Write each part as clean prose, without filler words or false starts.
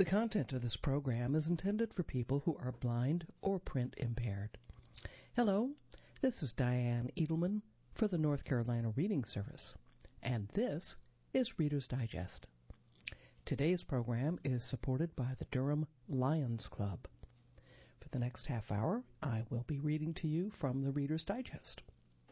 The content of this program is intended for people who are blind or print impaired. Hello, this is Diane Edelman for the North Carolina Reading Service, and this is Reader's Digest. Today's program is supported by the Durham Lions Club. For the next half hour, I will be reading to you from the Reader's Digest.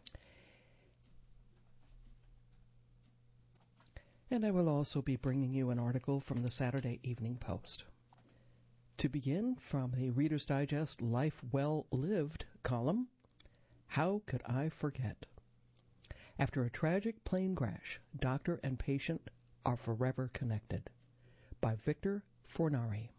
And I will also be bringing you an article from the Saturday Evening Post. To begin, from the Reader's Digest Life Well Lived column, How Could I Forget? After a tragic plane crash, doctor and patient are forever connected. By Victor Fornari.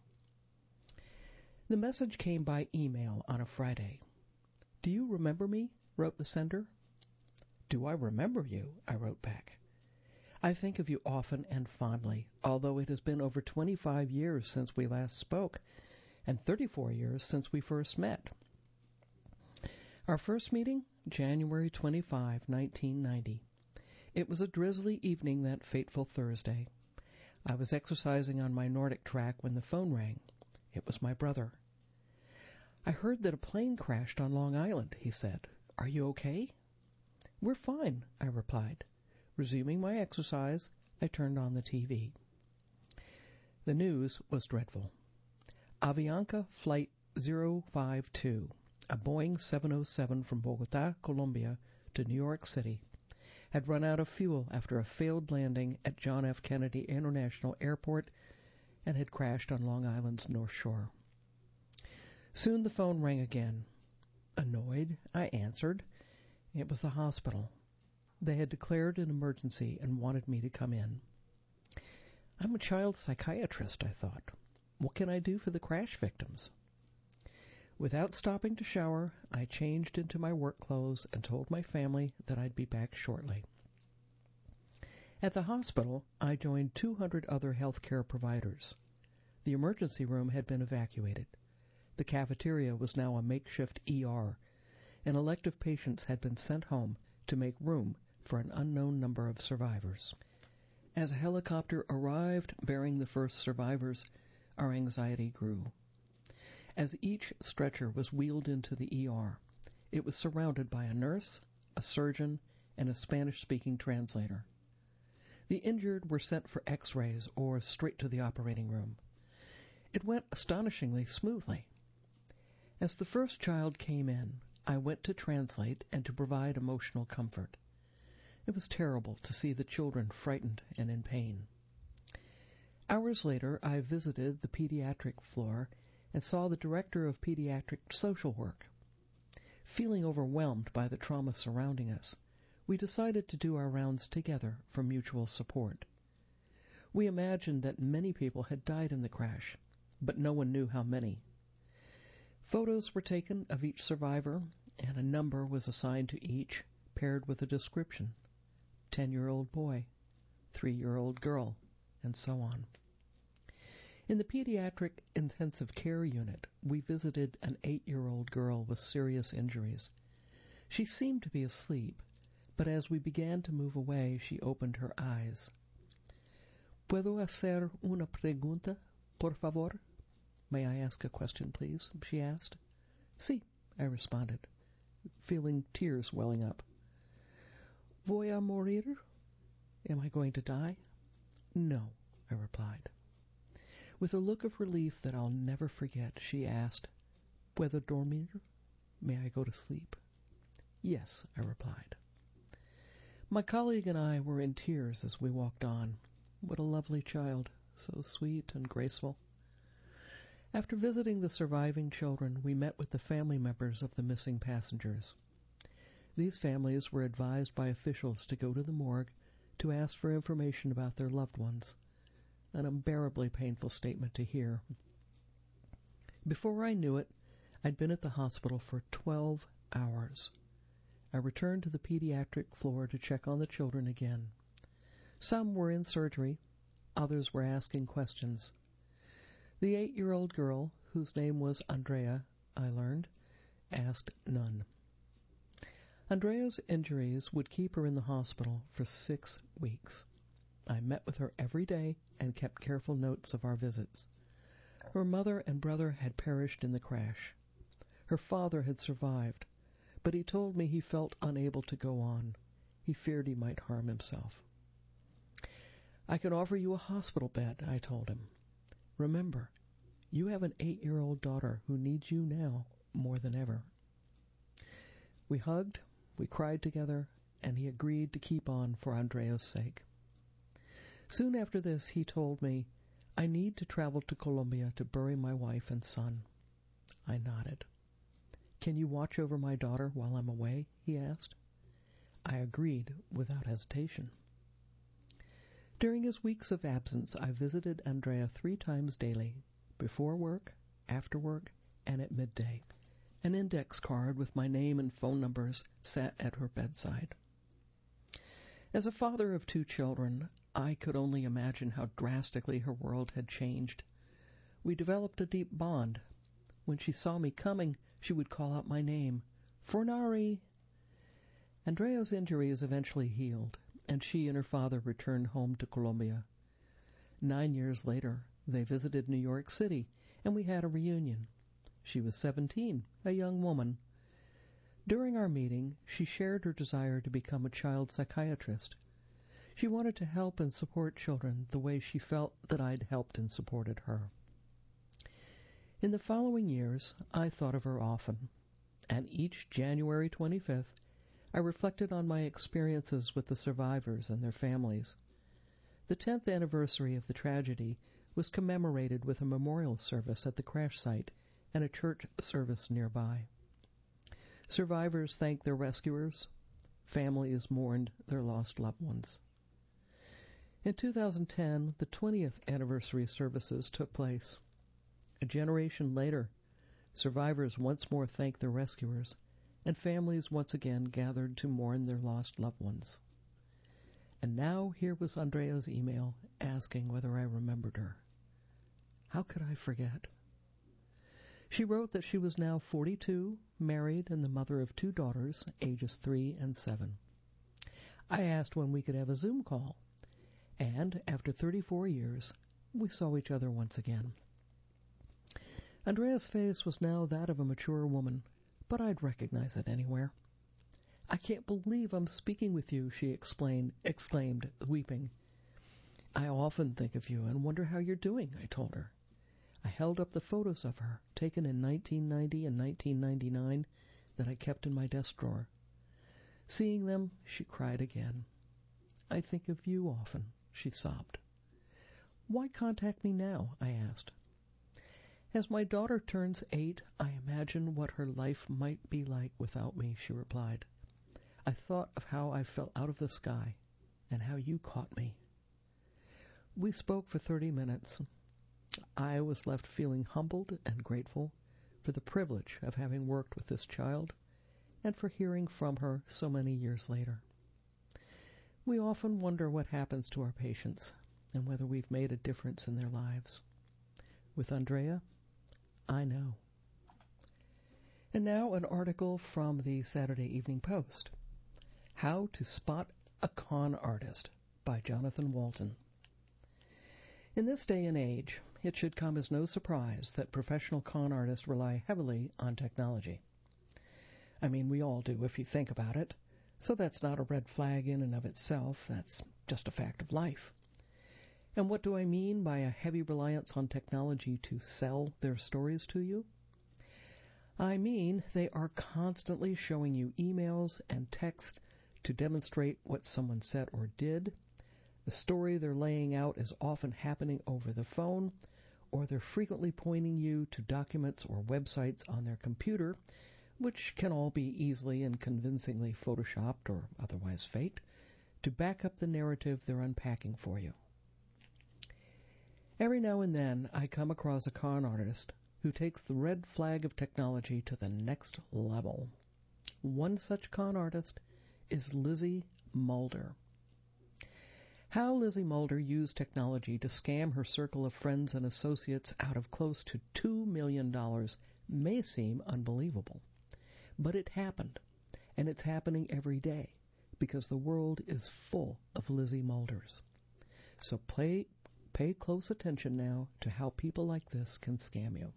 The message came by email on a Friday. Do you remember me? Wrote the sender. Do I remember you? I wrote back. I think of you often and fondly, although it has been over 25 years since we last spoke, and 34 years since we first met. Our first meeting, January 25, 1990. It was a drizzly evening that fateful Thursday. I was exercising on my Nordic track when the phone rang. It was my brother. I heard that a plane crashed on Long Island, he said. Are you okay? We're fine, I replied. Resuming my exercise, I turned on the TV. The news was dreadful. Avianca Flight 052, a Boeing 707 from Bogota, Colombia, to New York City, had run out of fuel after a failed landing at John F. Kennedy International Airport and had crashed on Long Island's North Shore. Soon the phone rang again. Annoyed, I answered. It was the hospital. They had declared an emergency and wanted me to come in. I'm a child psychiatrist, I thought. What can I do for the crash victims? Without stopping to shower, I changed into my work clothes and told my family that I'd be back shortly. At the hospital, I joined 200 other healthcare providers. The emergency room had been evacuated. The cafeteria was now a makeshift ER, and elective patients had been sent home to make room for an unknown number of survivors. As a helicopter arrived bearing the first survivors, our anxiety grew. As each stretcher was wheeled into the ER, it was surrounded by a nurse, a surgeon, and a Spanish-speaking translator. The injured were sent for x-rays or straight to the operating room. It went astonishingly smoothly. As the first child came in, I went to translate and to provide emotional comfort. It was terrible to see the children frightened and in pain. Hours later, I visited the pediatric floor and saw the director of pediatric social work. Feeling overwhelmed by the trauma surrounding us, we decided to do our rounds together for mutual support. We imagined that many people had died in the crash, but no one knew how many. Photos were taken of each survivor, and a number was assigned to each, paired with a description. 10-year-old boy, 3-year-old girl, and so on. In the pediatric intensive care unit, we visited an 8-year-old girl with serious injuries. She seemed to be asleep, but as we began to move away, she opened her eyes. ¿Puedo hacer una pregunta, por favor? May I ask a question, please? She asked. Sí, I responded, feeling tears welling up. Voy a morir? Am I going to die? No, I replied. With a look of relief that I'll never forget, she asked, ¿Puedo dormir? May I go to sleep? Yes, I replied. My colleague and I were in tears as we walked on. What a lovely child, so sweet and graceful. After visiting the surviving children, we met with the family members of the missing passengers. These families were advised by officials to go to the morgue to ask for information about their loved ones. An unbearably painful statement to hear. Before I knew it, I'd been at the hospital for 12 hours. I returned to the pediatric floor to check on the children again. Some were in surgery, others were asking questions. The 8-year-old girl, whose name was Andrea, I learned, asked none. Andrea's injuries would keep her in the hospital for 6 weeks. I met with her every day and kept careful notes of our visits. Her mother and brother had perished in the crash. Her father had survived, but he told me he felt unable to go on. He feared he might harm himself. I can offer you a hospital bed, I told him. Remember, you have an 8-year-old daughter who needs you now more than ever. We hugged, we cried together, and he agreed to keep on for Andrea's sake. Soon after this, he told me, I need to travel to Colombia to bury my wife and son. I nodded. Can you watch over my daughter while I'm away? He asked. I agreed without hesitation. During his weeks of absence, I visited Andrea 3 times daily, before work, after work, and at midday. An index card with my name and phone numbers sat at her bedside. As a father of 2 children, I could only imagine how drastically her world had changed. We developed a deep bond. When she saw me coming, she would call out my name, Fornari. Andrea's injuries eventually healed, and she and her father returned home to Colombia. 9 years later, they visited New York City, and we had a reunion. She was 17, a young woman. During our meeting, she shared her desire to become a child psychiatrist. She wanted to help and support children the way she felt that I'd helped and supported her. In the following years, I thought of her often, and each January 25th, I reflected on my experiences with the survivors and their families. The 10th anniversary of the tragedy was commemorated with a memorial service at the crash site and a church service nearby. Survivors thanked their rescuers. Families mourned their lost loved ones. In 2010, the 20th anniversary services took place. A generation later, survivors once more thanked their rescuers, and families once again gathered to mourn their lost loved ones. And now here was Andrea's email asking whether I remembered her. How could I forget? She wrote that she was now 42, married, and the mother of 2 daughters, ages 3 and 7. I asked when we could have a Zoom call, and after 34 years, we saw each other once again. Andrea's face was now that of a mature woman, but I'd recognize it anywhere. I can't believe I'm speaking with you, she exclaimed, weeping. I often think of you and wonder how you're doing, I told her. I held up the photos of her, taken in 1990 and 1999, that I kept in my desk drawer. Seeing them, she cried again. I think of you often, she sobbed. Why contact me now? I asked. As my daughter turns 8, I imagine what her life might be like without me, she replied. I thought of how I fell out of the sky and how you caught me. We spoke for 30 minutes. I was left feeling humbled and grateful for the privilege of having worked with this child and for hearing from her so many years later. We often wonder what happens to our patients and whether we've made a difference in their lives. With Andrea, I know. And now an article from the Saturday Evening Post. How to Spot a Con Artist by Jonathan Walton. In this day and age, it should come as no surprise that professional con artists rely heavily on technology. I mean, we all do if you think about it, so that's not a red flag in and of itself, that's just a fact of life. And what do I mean by a heavy reliance on technology to sell their stories to you? I mean they are constantly showing you emails and text to demonstrate what someone said or did. The story they're laying out is often happening over the phone, or they're frequently pointing you to documents or websites on their computer, which can all be easily and convincingly photoshopped or otherwise faked, to back up the narrative they're unpacking for you. Every now and then, I come across a con artist who takes the red flag of technology to the next level. One such con artist is Lizzie Mulder. How Lizzie Mulder used technology to scam her circle of friends and associates out of close to $2 million may seem unbelievable. But it happened, and it's happening every day, because the world is full of Lizzie Mulders. So pay pay close attention now to how people like this can scam you.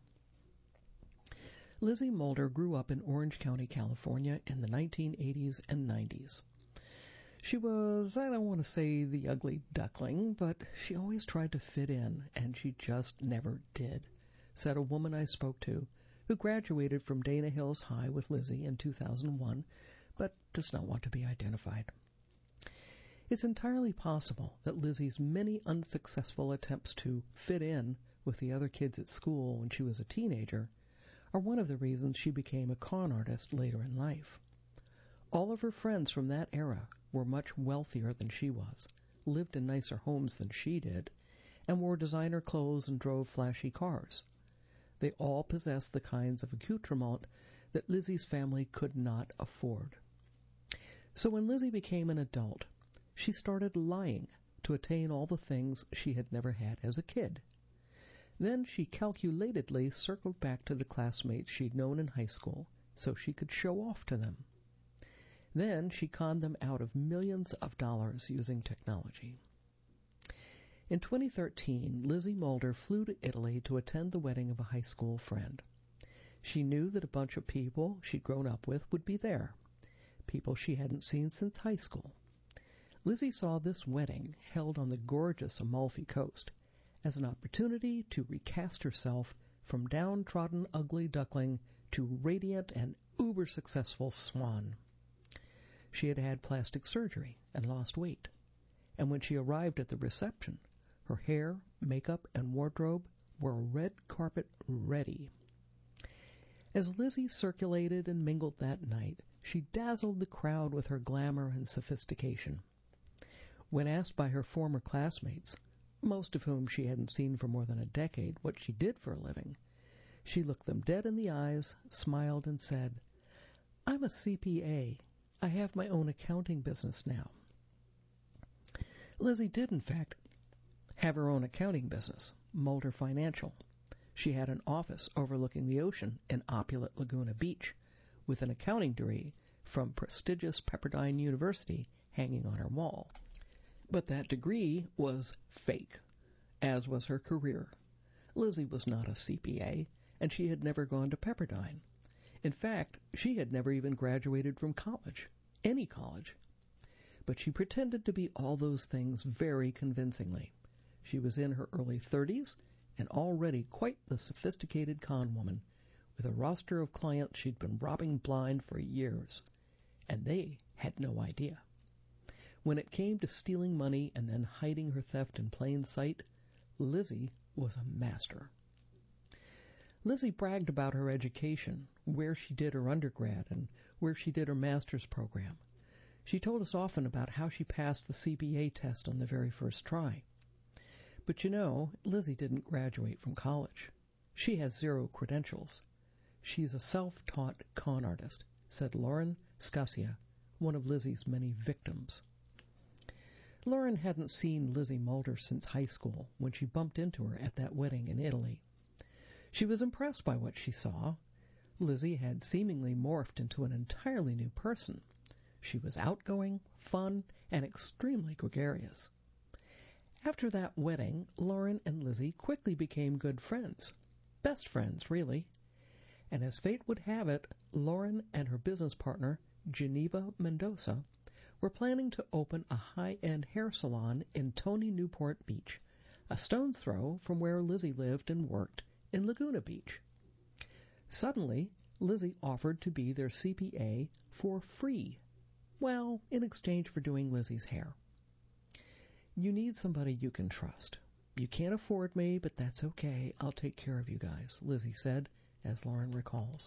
Lizzie Mulder grew up in Orange County, California in the 1980s and 90s. She was, I don't want to say the ugly duckling, but she always tried to fit in, and she just never did, said a woman I spoke to who graduated from Dana Hills High with Lizzie in 2001, but does not want to be identified. It's entirely possible that Lizzie's many unsuccessful attempts to fit in with the other kids at school when she was a teenager are one of the reasons she became a con artist later in life. All of her friends from that era were much wealthier than she was, lived in nicer homes than she did, and wore designer clothes and drove flashy cars. They all possessed the kinds of accoutrement that Lizzie's family could not afford. So when Lizzie became an adult, she started lying to attain all the things she had never had as a kid. Then she calculatedly circled back to the classmates she'd known in high school so she could show off to them. Then she conned them out of millions of dollars using technology. In 2013, Lizzie Mulder flew to Italy to attend the wedding of a high school friend. She knew that a bunch of people she'd grown up with would be there, people she hadn't seen since high school. Lizzie saw this wedding, held on the gorgeous Amalfi Coast, as an opportunity to recast herself from downtrodden ugly duckling to radiant and uber-successful swan. She had had plastic surgery and lost weight, and when she arrived at the reception, her hair, makeup, and wardrobe were red carpet ready. As Lizzie circulated and mingled that night, she dazzled the crowd with her glamour and sophistication. When asked by her former classmates, most of whom she hadn't seen for more than a decade, what she did for a living, she looked them dead in the eyes, smiled, and said, "I'm a CPA. I have my own accounting business now." Lizzie did, in fact, have her own accounting business, Mulder Financial. She had an office overlooking the ocean in opulent Laguna Beach, with an accounting degree from prestigious Pepperdine University hanging on her wall. But that degree was fake, as was her career. Lizzie was not a CPA, and she had never gone to Pepperdine. In fact, she had never even graduated from college, any college. But she pretended to be all those things very convincingly. She was in her early 30s and already quite the sophisticated con woman, with a roster of clients she'd been robbing blind for years. And they had no idea. When it came to stealing money and then hiding her theft in plain sight, Lizzie was a master. Lizzie bragged about her education, where she did her undergrad and where she did her master's program. She told us often about how she passed the CPA test on the very first try. But you know, Lizzie didn't graduate from college. She has 0 credentials. She's a self-taught con artist, said Lauren Scasia, one of Lizzie's many victims. Lauren hadn't seen Lizzie Mulder since high school when she bumped into her at that wedding in Italy. She was impressed by what she saw. Lizzie had seemingly morphed into an entirely new person. She was outgoing, fun, and extremely gregarious. After that wedding, Lauren and Lizzie quickly became good friends. Best friends, really. And as fate would have it, Lauren and her business partner, Geneva Mendoza, were planning to open a high-end hair salon in Tony Newport Beach, a stone's throw from where Lizzie lived and worked in Laguna Beach. Suddenly, Lizzie offered to be their CPA for free, well, in exchange for doing Lizzie's hair. "You need somebody you can trust. You can't afford me, but that's okay. I'll take care of you guys," Lizzie said, as Lauren recalls.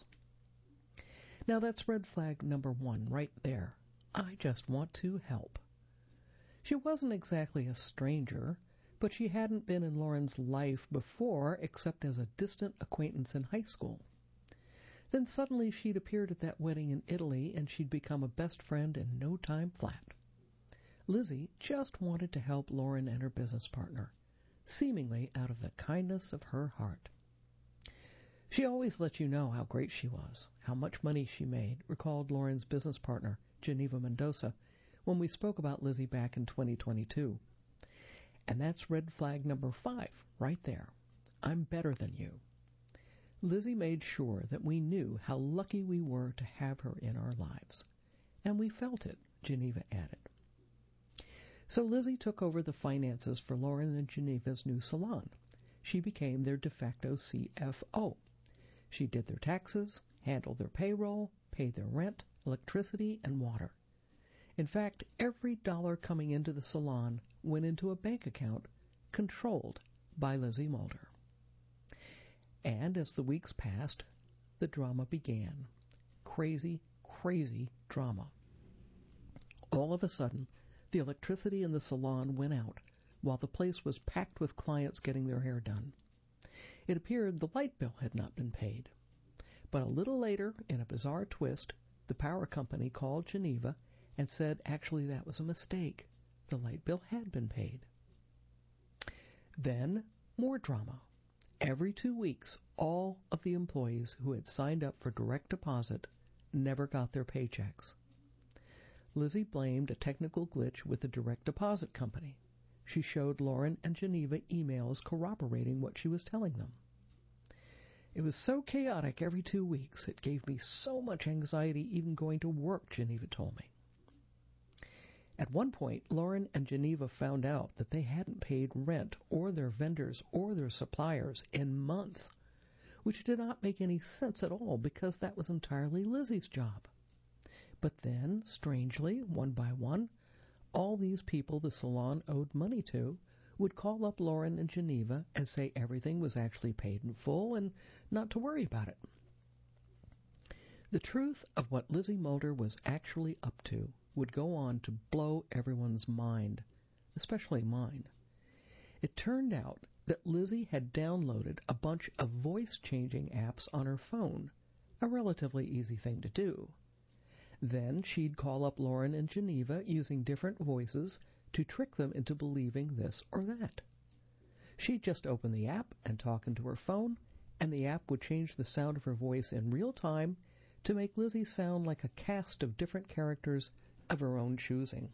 Now that's red flag number 1 right there. I just want to help. She wasn't exactly a stranger, but she hadn't been in Lauren's life before except as a distant acquaintance in high school. Then suddenly she'd appeared at that wedding in Italy, and she'd become a best friend in no time flat. Lizzie just wanted to help Lauren and her business partner, seemingly out of the kindness of her heart. She always let you know how great she was, how much money she made, recalled Lauren's business partner, Geneva Mendoza, when we spoke about Lizzie back in 2022. And that's red flag number 5, right there. I'm better than you. Lizzie made sure that we knew how lucky we were to have her in our lives. And we felt it, Geneva added. So Lizzie took over the finances for Lauren and Geneva's new salon. She became their de facto CFO. She did their taxes, handled their payroll, paid their rent, electricity, and water. In fact, every dollar coming into the salon went into a bank account controlled by Lizzie Mulder. And as the weeks passed, the drama began. Crazy, crazy drama. All of a sudden, the electricity in the salon went out while the place was packed with clients getting their hair done. It appeared the light bill had not been paid. But a little later, in a bizarre twist, the power company called Geneva and said actually that was a mistake. The light bill had been paid. Then, more drama. Every 2 weeks, all of the employees who had signed up for direct deposit never got their paychecks. Lizzie blamed a technical glitch with the direct deposit company. She showed Lauren and Geneva emails corroborating what she was telling them. It was so chaotic every 2 weeks, it gave me so much anxiety even going to work, Geneva told me. At one point, Lauren and Geneva found out that they hadn't paid rent or their vendors or their suppliers in months, which did not make any sense at all because that was entirely Lizzie's job. But then, strangely, one by one, all these people the salon owed money to would call up Lauren and Geneva and say everything was actually paid in full and not to worry about it. The truth of what Lizzie Mulder was actually up to would go on to blow everyone's mind, especially mine. It turned out that Lizzie had downloaded a bunch of voice-changing apps on her phone, a relatively easy thing to do. Then she'd call up Lauren and Geneva using different voices to trick them into believing this or that. She'd just open the app and talk into her phone, and the app would change the sound of her voice in real time to make Lizzie sound like a cast of different characters of her own choosing.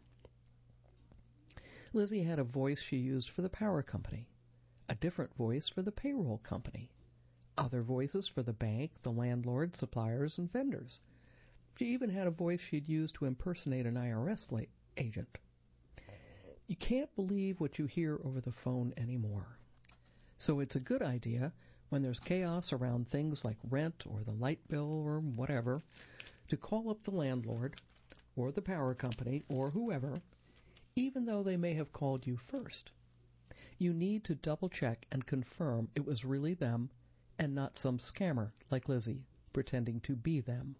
Lizzie had a voice she used for the power company, a different voice for the payroll company, other voices for the bank, the landlord, suppliers, and vendors. She even had a voice she'd used to impersonate an IRS agent. You can't believe what you hear over the phone anymore. So it's a good idea, when there's chaos around things like rent or the light bill or whatever, to call up the landlord or the power company or whoever, even though they may have called you first. You need to double-check and confirm it was really them and not some scammer like Lizzie pretending to be them.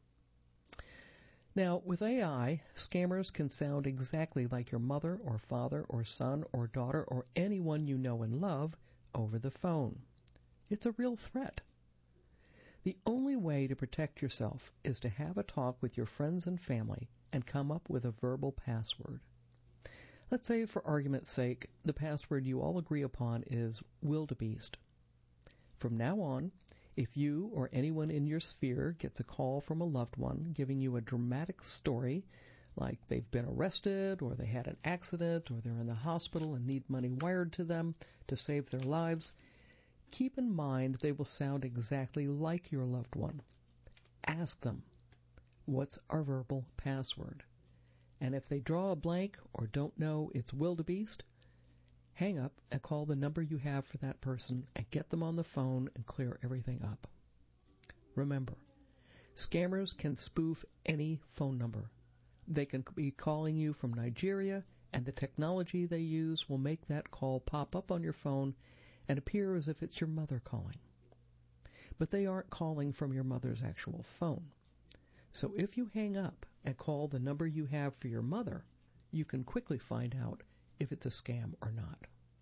Now, with AI, scammers can sound exactly like your mother or father or son or daughter or anyone you know and love over the phone. It's a real threat. The only way to protect yourself is to have a talk with your friends and family and come up with a verbal password. Let's say, for argument's sake, the password you all agree upon is wildebeest. From now on, if you or anyone in your sphere gets a call from a loved one giving you a dramatic story, like they've been arrested, or they had an accident, or they're in the hospital and need money wired to them to save their lives, keep in mind they will sound exactly like your loved one. Ask them, what's our verbal password? And if they draw a blank or don't know it's wildebeest, hang up and call the number you have for that person and get them on the phone and clear everything up. Remember, scammers can spoof any phone number. They can be calling you from Nigeria, and the technology they use will make that call pop up on your phone and appear as if it's your mother calling. But they aren't calling from your mother's actual phone. So if you hang up and call the number you have for your mother, you can quickly find out if it's a scam or not.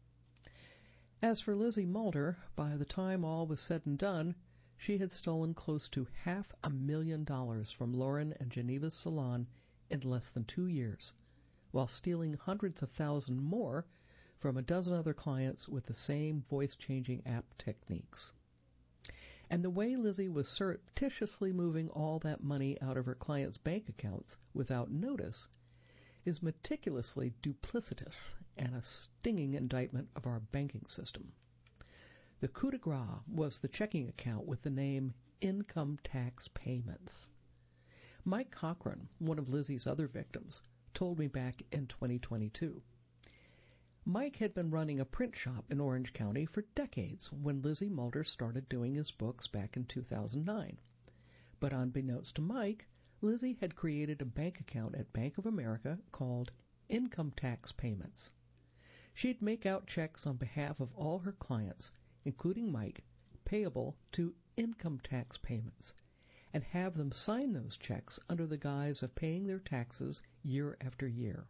As for Lizzie Mulder, by the time all was said and done, she had stolen close to $500,000 from Lauren and Geneva's salon in less than 2 years, while stealing hundreds of thousands more from a dozen other clients with the same voice-changing app techniques. And the way Lizzie was surreptitiously moving all that money out of her clients' bank accounts without notice is meticulously duplicitous and a stinging indictment of our banking system. The coup de grace was the checking account with the name Income Tax Payments. Mike Cochran, one of Lizzie's other victims, told me back in 2022. Mike had been running a print shop in Orange County for decades when Lizzie Mulder started doing his books back in 2009. But unbeknownst to Mike, Lizzie had created a bank account at Bank of America called Income Tax Payments. She'd make out checks on behalf of all her clients, including Mike, payable to income tax payments, and have them sign those checks under the guise of paying their taxes year after year.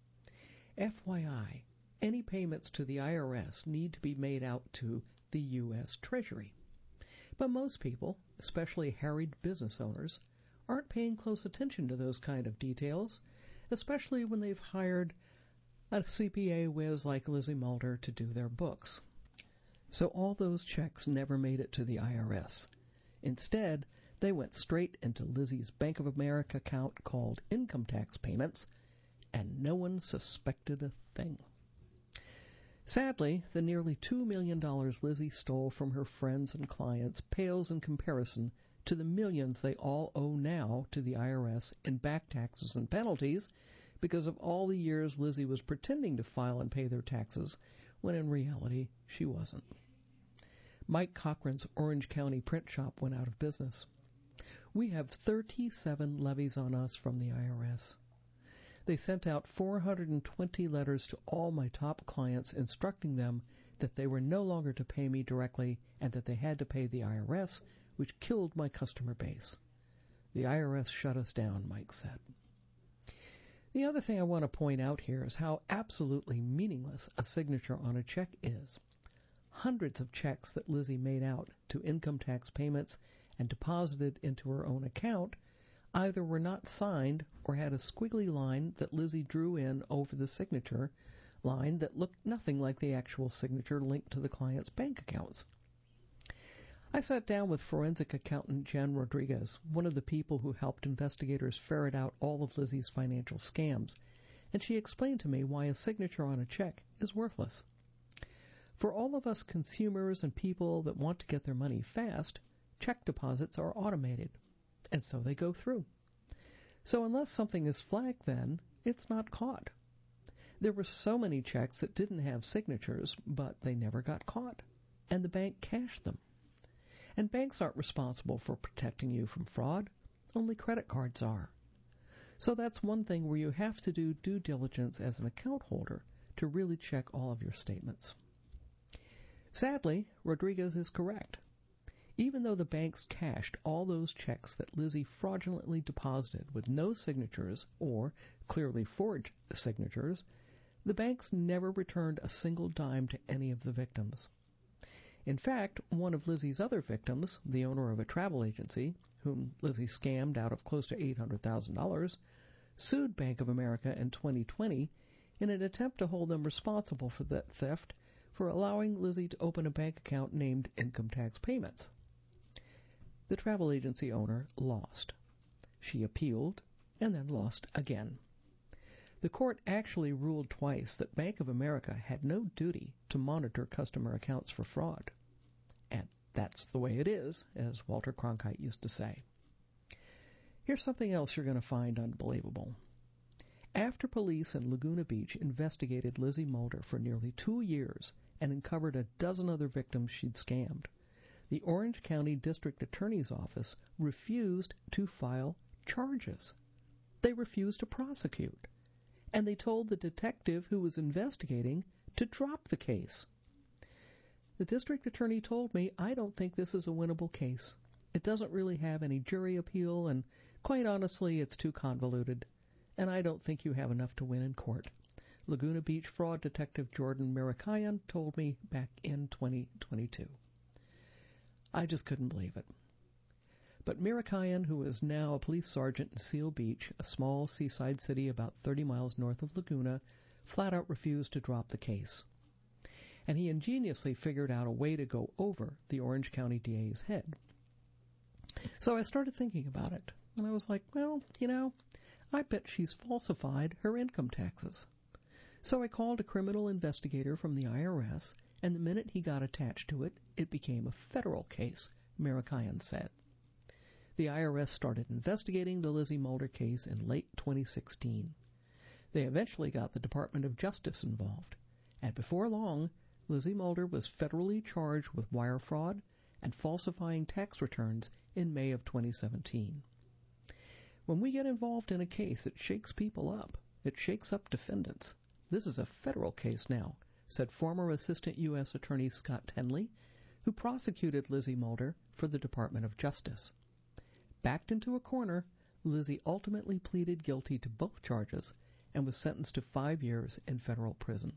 FYI, any payments to the IRS need to be made out to the U.S. Treasury. But most people, especially harried business owners, aren't paying close attention to those kind of details, especially when they've hired a CPA whiz like Lizzie Mulder to do their books. So all those checks never made it to the IRS. Instead, they went straight into Lizzie's Bank of America account called Income Tax Payments, and no one suspected a thing. Sadly, the nearly $2 million Lizzie stole from her friends and clients pales in comparison to the millions they all owe now to the IRS in back taxes and penalties because of all the years Lizzie was pretending to file and pay their taxes when in reality she wasn't. Mike Cochran's Orange County print shop went out of business. We have 37 levies on us from the IRS. They sent out 420 letters to all my top clients instructing them that they were no longer to pay me directly and that they had to pay the IRS, which killed my customer base. The IRS shut us down, Mike said. The other thing I want to point out here is how absolutely meaningless a signature on a check is. Hundreds of checks that Lizzie made out to income tax payments and deposited into her own account either were not signed or had a squiggly line that Lizzie drew in over the signature line that looked nothing like the actual signature linked to the client's bank accounts. I sat down with forensic accountant Jen Rodriguez, one of the people who helped investigators ferret out all of Lizzie's financial scams, and she explained to me why a signature on a check is worthless. For all of us consumers and people that want to get their money fast, check deposits are automated, and so they go through. So unless something is flagged then, it's not caught. There were so many checks that didn't have signatures, but they never got caught, and the bank cashed them. And banks aren't responsible for protecting you from fraud, only credit cards are. So that's one thing where you have to do due diligence as an account holder to really check all of your statements. Sadly, Rodriguez is correct. Even though the banks cashed all those checks that Lizzie fraudulently deposited with no signatures or clearly forged signatures, the banks never returned a single dime to any of the victims. In fact, one of Lizzie's other victims, the owner of a travel agency, whom Lizzie scammed out of close to $800,000, sued Bank of America in 2020 in an attempt to hold them responsible for that theft for allowing Lizzie to open a bank account named Income Tax Payments. The travel agency owner lost. She appealed and then lost again. The court actually ruled twice that Bank of America had no duty to monitor customer accounts for fraud. And that's the way it is, as Walter Cronkite used to say. Here's something else you're going to find unbelievable. After police in Laguna Beach investigated Lizzie Mulder for nearly 2 years and uncovered a dozen other victims she'd scammed, the Orange County District Attorney's Office refused to file charges. They refused to prosecute. And they told the detective who was investigating to drop the case. The district attorney told me, "I don't think this is a winnable case. It doesn't really have any jury appeal, and quite honestly, it's too convoluted, and I don't think you have enough to win in court." Laguna Beach fraud detective Jordan Mirakayan told me back in 2022. I just couldn't believe it. But Mirakayan, who is now a police sergeant in Seal Beach, a small seaside city about 30 miles north of Laguna, flat out refused to drop the case. And he ingeniously figured out a way to go over the Orange County DA's head. So I started thinking about it, and I was like, well, I bet she's falsified her income taxes. So I called a criminal investigator from the IRS, and the minute he got attached to it, it became a federal case, Marikayan said. The IRS started investigating the Lizzie Mulder case in late 2016. They eventually got the Department of Justice involved, and before long, Lizzie Mulder was federally charged with wire fraud and falsifying tax returns in May of 2017. When we get involved in a case, it shakes people up. It shakes up defendants. This is a federal case now, said former Assistant U.S. Attorney Scott Tenley, who prosecuted Lizzie Mulder for the Department of Justice. Backed into a corner, Lizzie ultimately pleaded guilty to both charges and was sentenced to 5 years in federal prison.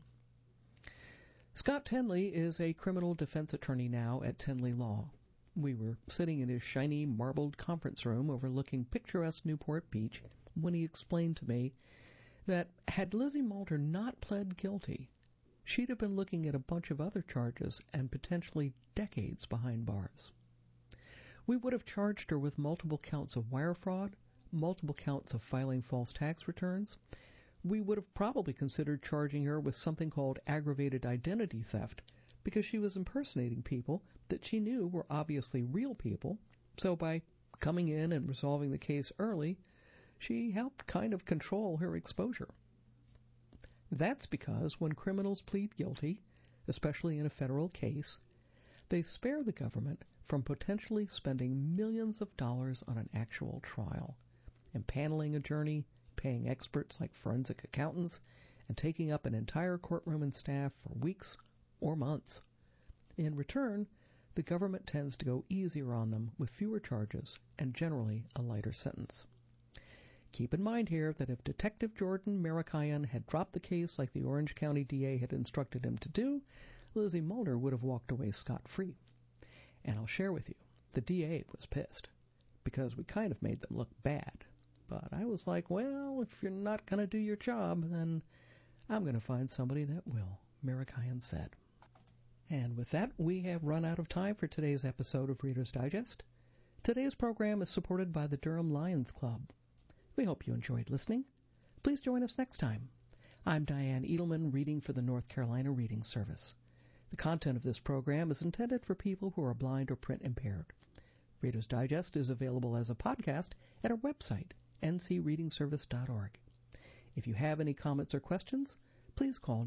Scott Tenley is a criminal defense attorney now at Tenley Law. We were sitting in his shiny marbled conference room overlooking picturesque Newport Beach when he explained to me that had Lizzie Mulder not pled guilty, she'd have been looking at a bunch of other charges and potentially decades behind bars. We would have charged her with multiple counts of wire fraud, multiple counts of filing false tax returns. We would have probably considered charging her with something called aggravated identity theft because she was impersonating people that she knew were obviously real people. So by coming in and resolving the case early, she helped kind of control her exposure. That's because when criminals plead guilty, especially in a federal case, they spare the government from potentially spending millions of dollars on an actual trial, impaneling a journey, paying experts like forensic accountants, and taking up an entire courtroom and staff for weeks or months. In return, the government tends to go easier on them with fewer charges and generally a lighter sentence. Keep in mind here that if Detective Jordan Marikayan had dropped the case like the Orange County DA had instructed him to do, Lizzie Mulder would have walked away scot-free. And I'll share with you, the DA was pissed, because we kind of made them look bad. But I was like, well, if you're not going to do your job, then I'm going to find somebody that will, Marikayan said. And with that, we have run out of time for today's episode of Reader's Digest. Today's program is supported by the Durham Lions Club. We hope you enjoyed listening. Please join us next time. I'm Diane Edelman, reading for the North Carolina Reading Service. The content of this program is intended for people who are blind or print impaired. Reader's Digest is available as a podcast at our website, ncreadingservice.org. If you have any comments or questions, please call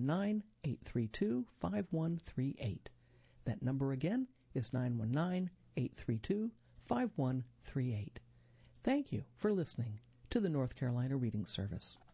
919-832-5138. That number again is 919-832-5138. Thank you for listening to the North Carolina Reading Service.